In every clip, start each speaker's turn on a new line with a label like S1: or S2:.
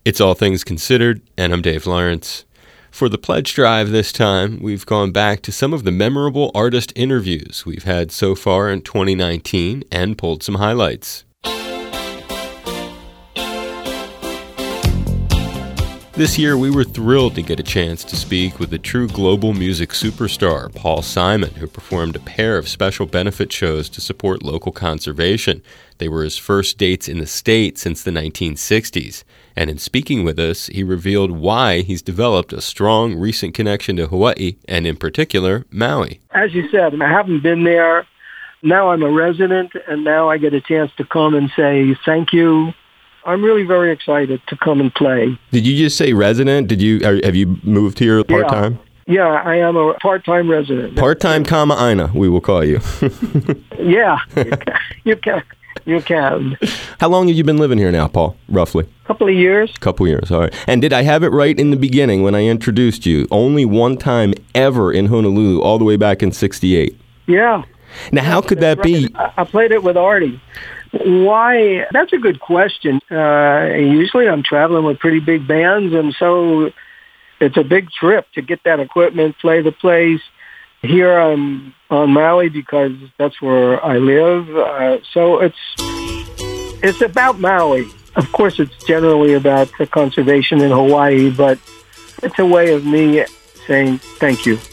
S1: It's All Things Considered, and I'm Dave Lawrence. For the Pledge Drive this time, we've gone back to some of the memorable artist interviews we've had so far in 2019 and pulled some highlights. This year, we were thrilled to get a chance to speak with the true global music superstar, Paul Simon, who performed a pair of special benefit shows to support local conservation. They were his first dates in the state since the 1960s. And in speaking with us, he revealed why he's developed a strong recent connection to Hawaii, and in particular, Maui.
S2: As you said, I haven't been there. Now I'm a resident, and now I get a chance to come and say thank you. I'm really very excited to come and play.
S1: Did you just say resident? Have you moved here part-time?
S2: Yeah, I am a part-time resident.
S1: Part-time, Aina, we will call you.
S2: Yeah, you can.
S1: How long have you been living here now, Paul, roughly?
S2: Couple of years, all
S1: right. And did I have it right in the beginning when I introduced you? Only one time ever in Honolulu, all the way back in 1968.
S2: Yeah.
S1: Now, how could that be?
S2: I played it with Artie. Why? That's a good question. Usually I'm traveling with pretty big bands, and so it's a big trip to get that equipment, play the place. Here I'm on Maui because that's where I live. So it's about Maui. Of course, it's generally about the conservation in Hawaii, but it's a way of me saying thank you.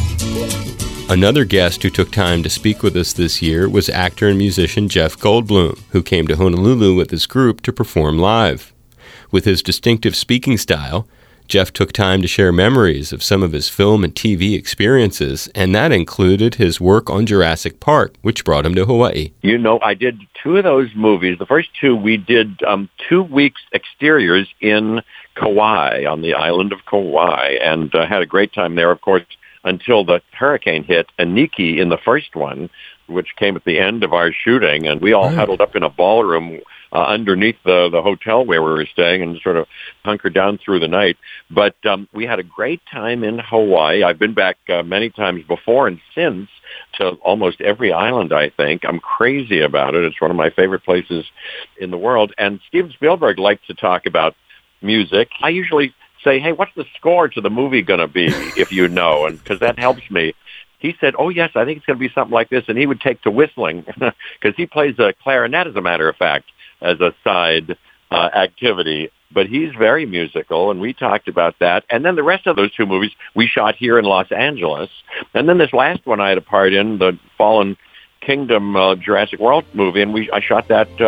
S1: Another guest who took time to speak with us this year was actor and musician Jeff Goldblum, who came to Honolulu with his group to perform live. With his distinctive speaking style, Jeff took time to share memories of some of his film and TV experiences, and that included his work on Jurassic Park, which brought him to Hawaii.
S3: You know, I did two of those movies. The first two, we did 2 weeks exteriors in Kauai, on the island of Kauai, and had a great time there, of course, until the hurricane hit Iniki in the first one, which came at the end of our shooting, and we all huddled up in a ballroom underneath the hotel where we were staying and sort of hunkered down through the night. But we had a great time in Hawaii. I've been back many times before and since to almost every island, I think. I'm crazy about it. It's one of my favorite places in the world. And Steven Spielberg likes to talk about music. I usually say, hey, what's the score to the movie going to be, if you know, and because that helps me. He said, oh, yes, I think it's going to be something like this, and he would take to whistling, because he plays a clarinet, as a matter of fact, as a side activity. But he's very musical, and we talked about that. And then the rest of those 2 movies we shot here in Los Angeles. And then this last one I had a part in, the Fallen Kingdom Jurassic World movie, and we all shot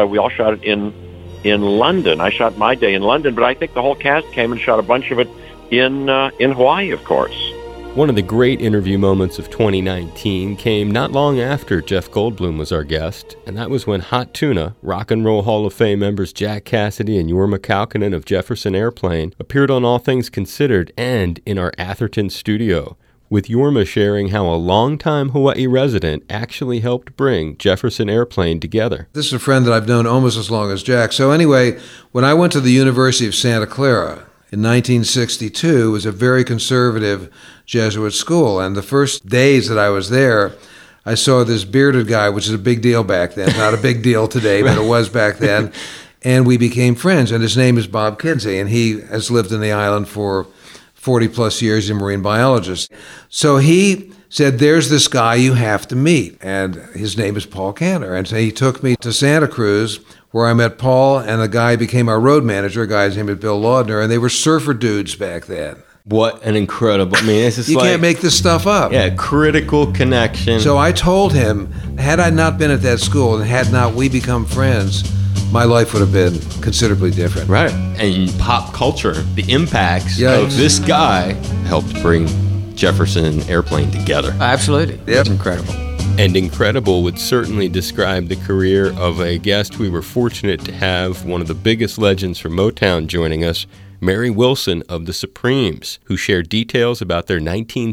S3: it in London. I shot my day in London, but I think the whole cast came and shot a bunch of it in Hawaii, of course.
S1: One of the great interview moments of 2019 came not long after Jeff Goldblum was our guest, and that was when Hot Tuna, Rock and Roll Hall of Fame members Jack Cassidy and Jorma Kaukonen of Jefferson Airplane appeared on All Things Considered and in our Atherton studio, with Jorma sharing how a longtime Hawaii resident actually helped bring Jefferson Airplane together.
S4: This is a friend that I've known almost as long as Jack. So anyway, when I went to the University of Santa Clara in 1962, it was a very conservative Jesuit school. And the first days that I was there, I saw this bearded guy, which is a big deal back then. Not a big deal today, but it was back then. And we became friends. And his name is Bob Kinsey, and he has lived in the island for 40 plus years, a marine biologist. So he said, there's this guy you have to meet, and his name is Paul Cantor. And so he took me to Santa Cruz, where I met Paul, and the guy became our road manager. A guy's name is Bill Laudner, and they were surfer dudes back then.
S1: What an incredible, it's just
S4: you can't make this stuff up.
S1: Yeah, critical connection.
S4: So I told him, had I not been at that school and had not we become friends, my life would have been considerably different.
S1: Right. And pop culture, the impacts of this guy helped bring Jefferson Airplane together.
S5: Absolutely.
S4: Yep.
S5: It's incredible.
S1: And incredible would certainly describe the career of a guest we were fortunate to have, one of the biggest legends from Motown joining us, Mary Wilson of the Supremes, who shared details about their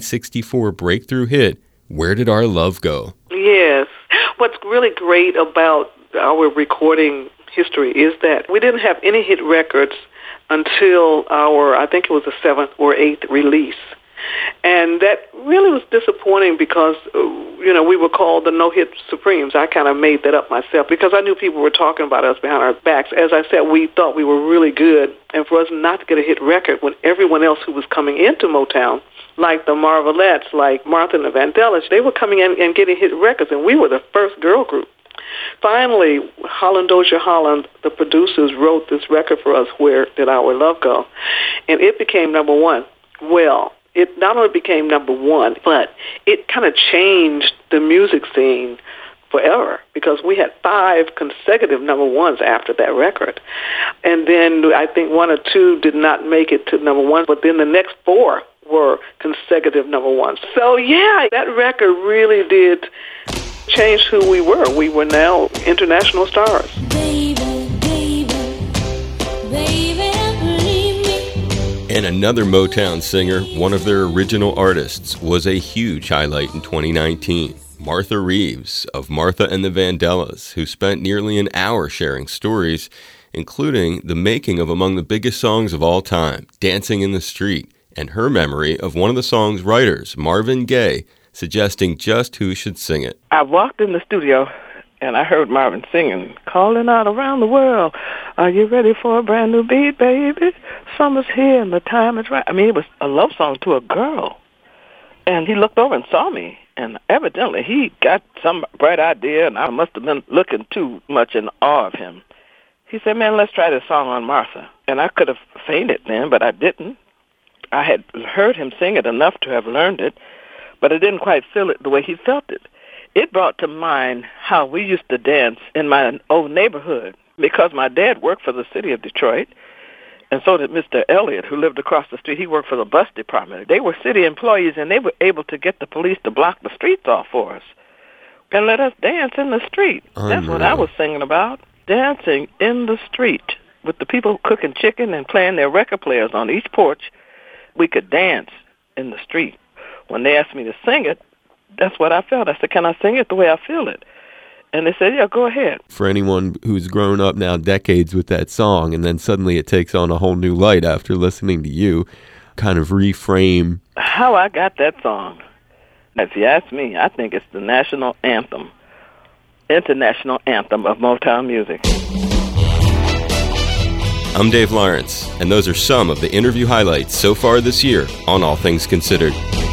S1: 1964 breakthrough hit, Where Did Our Love Go?
S6: Yes. What's really great about our recording history is that we didn't have any hit records until I think it was the 7th or 8th release. And that really was disappointing because, we were called the No-Hit Supremes. I kind of made that up myself because I knew people were talking about us behind our backs. As I said, we thought we were really good. And for us not to get a hit record when everyone else who was coming into Motown, like the Marvelettes, like Martha and the Vandellas, they were coming in and getting hit records, and we were the first girl group. Finally, Holland Dozier Holland, the producers, wrote this record for us, Where Did Our Love Go? And it became number one. Well, it not only became number one, but it kind of changed the music scene forever because we had 5 consecutive number ones after that record. And then I think 1 or 2 did not make it to number one, but then the next 4 were consecutive number ones. So, yeah, that record really did change who we were. We were now international stars.
S1: And another Motown singer, one of their original artists, was a huge highlight in 2019. Martha Reeves of Martha and the Vandellas, who spent nearly an hour sharing stories, including the making of among the biggest songs of all time, Dancing in the Street, and her memory of one of the song's writers, Marvin Gaye, suggesting just who should sing it.
S5: I walked in the studio and I heard Marvin singing, calling out around the world, are you ready for a brand new beat, baby? Summer's here and the time is right. I mean, it was a love song to a girl. And he looked over and saw me, and evidently he got some bright idea, and I must have been looking too much in awe of him. He said, man, let's try this song on Martha. And I could have fainted then, but I didn't. I had heard him sing it enough to have learned it, but I didn't quite feel it the way he felt it. It brought to mind how we used to dance in my old neighborhood because my dad worked for the city of Detroit, and so did Mr. Elliott, who lived across the street. He worked for the bus department. They were city employees, and they were able to get the police to block the streets off for us and let us dance in the street. That's what I was singing about, dancing in the street with the people cooking chicken and playing their record players on each porch. We could dance in the street. When they asked me to sing it, that's what I felt. I said, can I sing it the way I feel it? And they said, yeah, go ahead.
S1: For anyone who's grown up now decades with that song, and then suddenly it takes on a whole new light after listening to you, kind of reframe
S5: how I got that song. If you ask me, I think it's the national anthem, international anthem of Motown music.
S1: I'm Dave Lawrence, and those are some of the interview highlights so far this year on All Things Considered.